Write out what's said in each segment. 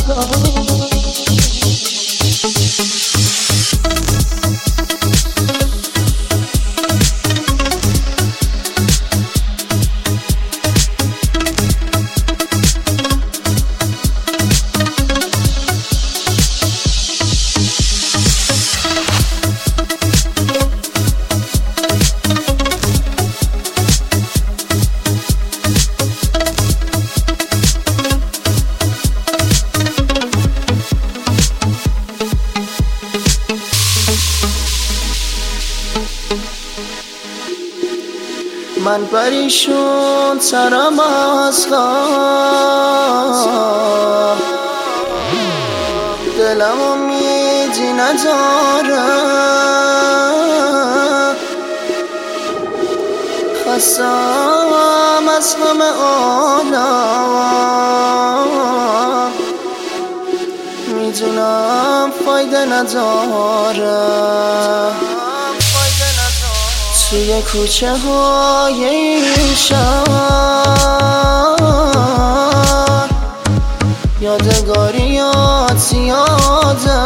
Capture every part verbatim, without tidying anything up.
من پریشون سرم از غم، دلم امیدی ندارم، خستم از غم عالم، میدونم فایده نداره. توی کوچه های این شهر یادگاریات زیاده،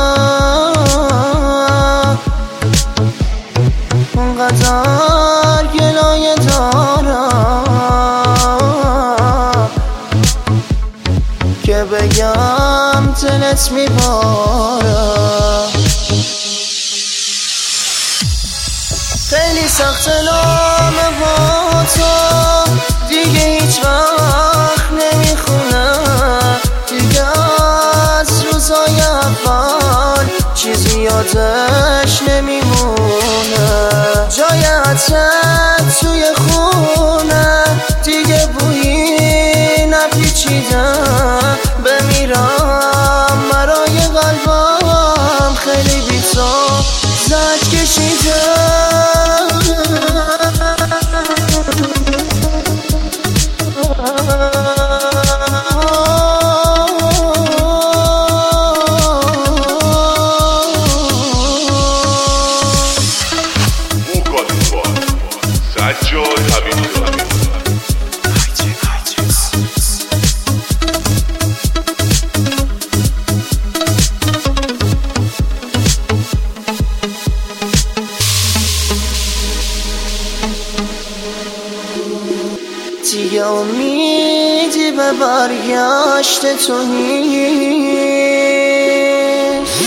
اونقدر گلایه دارم که بگم دلت میباره. خیلی سخت نامه با تو دیگه هیچ وقت نمیخونه، دیگه از روزای اول چیزی یادش نمیمونه. جای عطرت توی خونه دیگه بویی نپیچیده، بمیرم برای قلبم خیلی بی تو زد کشیده. دیگه امیدی به برگشت تو نیست،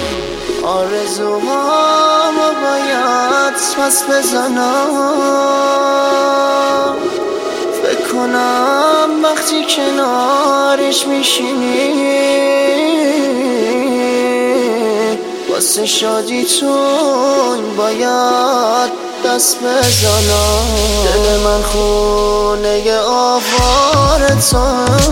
آرزوهامو باید پس بزنم. فکر کنم وقتی کنارش میشینی واسه شادیتون باید دست بزنم. دل من خونه آوار تو،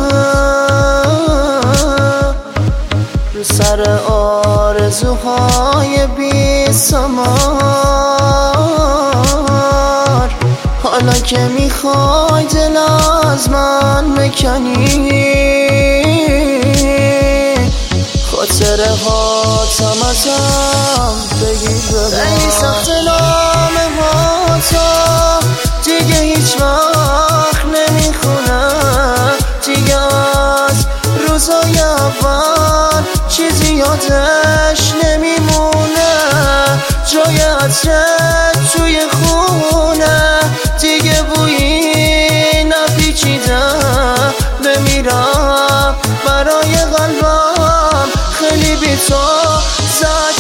رو سر آرزوهای بی ثمر. حالا که میخوای دل از من بکنی، خاطره هاتم ازم بگیر ببر. خیلی سخت نامه با تو دیگه هیچ وقت نمیخونه، دیگه از روزای اول چیزی یادش نمیمونه. جای عطرت توی خونه دیگه بویی نپیچیده، بمیرم برای قلبم خیلی بی تو زد